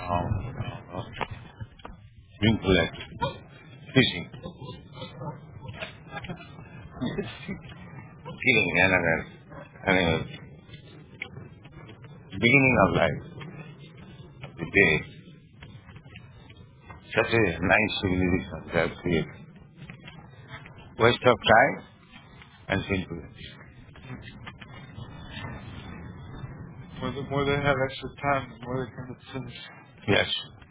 Being collected. Fishing. Killing animals. Beginning of life. The day. Such a nice civilization they have created. Waste of time and sinfulness. The more they have extra time, the more they commit sins. Yes.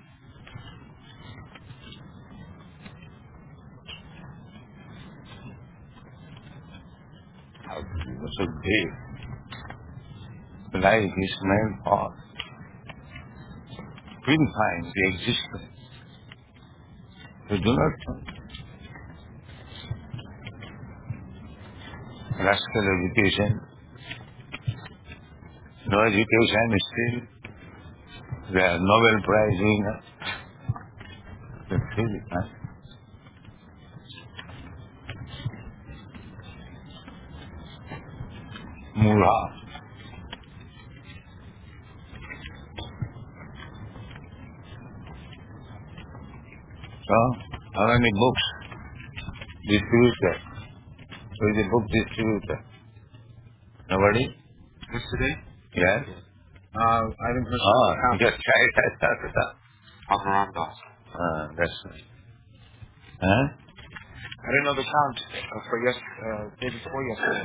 How so deep. Life is meant for purifying the existence. We do not rascal education. No education is still the Nobel Prize winner. That's really nice. Mula. So, how many books distributed? Who is the book distributor? Nobody? Yesterday? Yes? I think this Just try it. Aparandas. That's right. Huh? I didn't know the count for day before yesterday.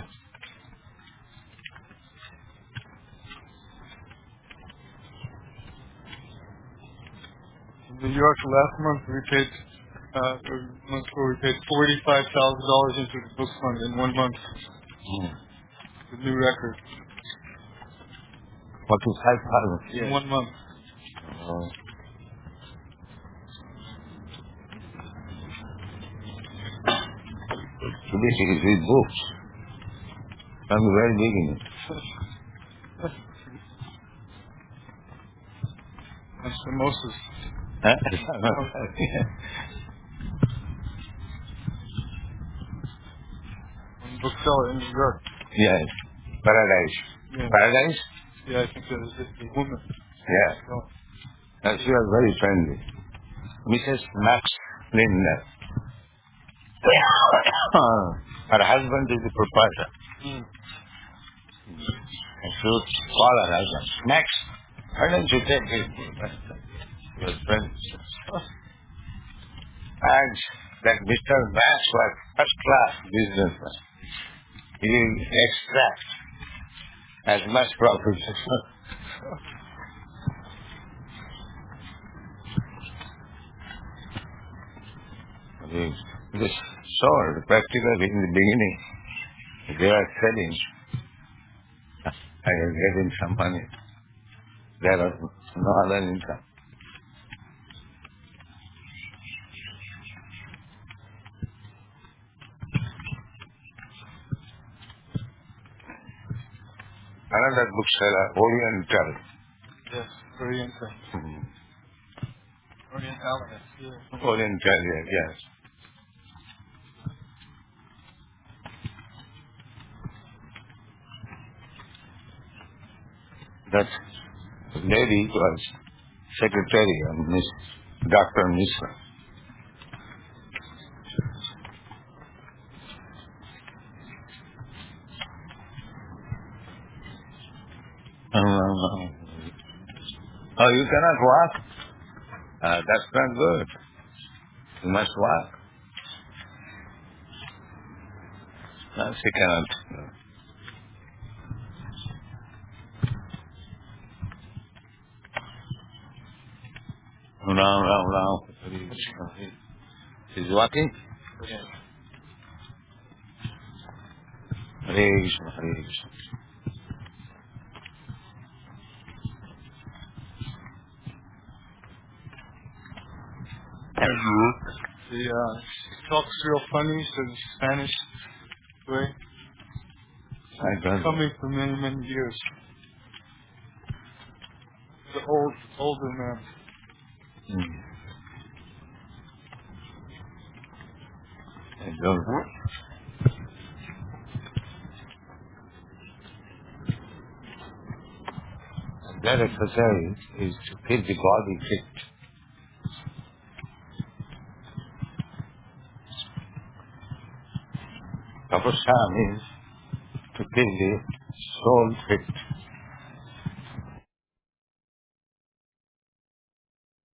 In New York last month we paid $45,000 into the book fund in 1 month. The new record. 45,000. In 1 month. So basically read books from the very beginning. That's the Moses. Huh? One bookseller in New York. Yes. Paradise. Yeah. Paradise? Yeah, I think it's the woman. Yeah. And she was very friendly. Mrs. Max Lindner. Her husband is the proprietor. And she would call her husband, Max, why don't you take his your friend? And that Mr. Max was first class businessman. He will extract as much profit as this sold practically in the beginning. They were selling. I was getting some money. There was no other income. Another bookseller, Oriental. Yes, Oriental. Oriental, yes. Oriental, yes. That lady was secretary of Miss Dr. Misra. Oh, you cannot walk? That's not good. You must walk. No, she cannot. No. She's walking? Hare Krishna, Hare Krishna. She talks real funny, so the Spanish way. I don't know. Coming for many, many years. The older man. I don't know. That exercise is to keep the body fit. Tapasya means to keep the soul fit.